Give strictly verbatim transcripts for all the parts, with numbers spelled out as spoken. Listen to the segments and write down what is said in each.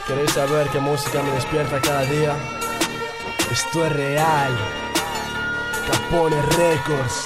¿Queréis saber qué música me despierta cada día? Esto es real. Capone Records.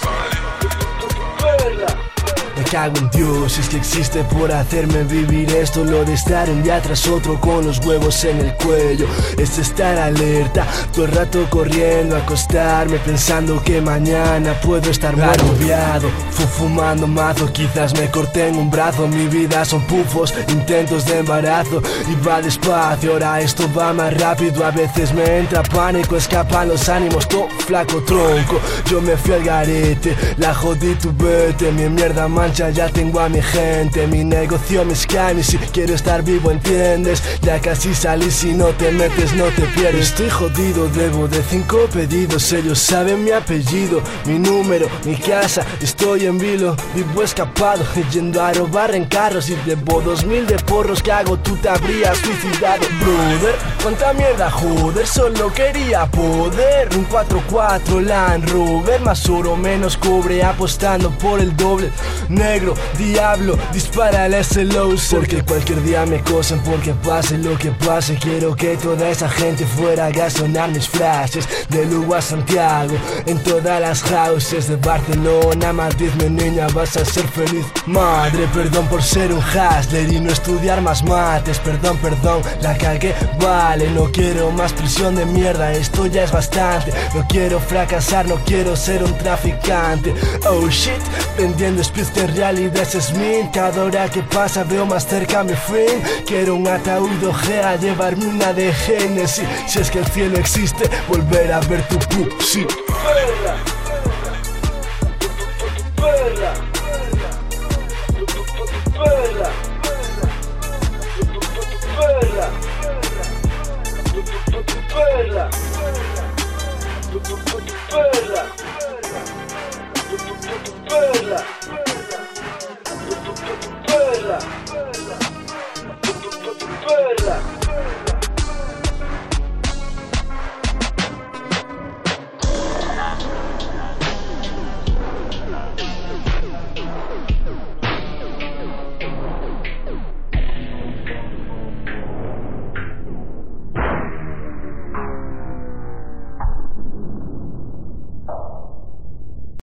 Me cago en Dios, es que existe por hacerme vivir esto. Lo de estar un día tras otro con los huevos en el cuello es estar alerta, todo el rato corriendo a acostarme pensando que mañana puedo estar agobiado, fumando mazo. Quizás me corten un brazo, mi vida son pufos, intentos de embarazo. Y va despacio, ahora esto va más rápido. A veces me entra pánico, escapan los ánimos, todo flaco tronco. Yo me fui al garete, la jodí tu vete. Mi mierda mancha, ya tengo a mi gente. Mi negocio, mis canis, y quiero estar vivo, ¿entiendes? Ya casi salí, si no te metes no te pierdes. Estoy jodido, debo de cinco pedidos. Ellos saben mi apellido, mi número, mi casa. Estoy en vilo, vivo escapado, yendo a robar en carros. Y debo dos mil de porros que hago, tú te habrías suicidado. Brother, cuánta mierda, joder, solo quería poder. Un cuatro cuatro Land Rover, más oro, menos cobre, apostando por el doble. Negro, diablo, dispara el S L O. Porque cualquier día me cosen, porque pase lo que pase. Quiero que toda esa gente fuera a sonar mis frases. De Lugo a Santiago, en todas las houses de Barcelona, Madrid, mi niña, vas a ser feliz. Madre, perdón por ser un hustler y no estudiar más mates. Perdón, perdón, la cagué, vale. No quiero más prisión de mierda, esto ya es bastante. No quiero fracasar, no quiero ser un traficante. Oh shit, vendiendo speeds de realidad es min. Cada hora que pasa veo más cerca mi fin. Quiero un ataúd ojea, llevarme una de Genesis. Si es que el cielo existe, volver a ver tu pussy.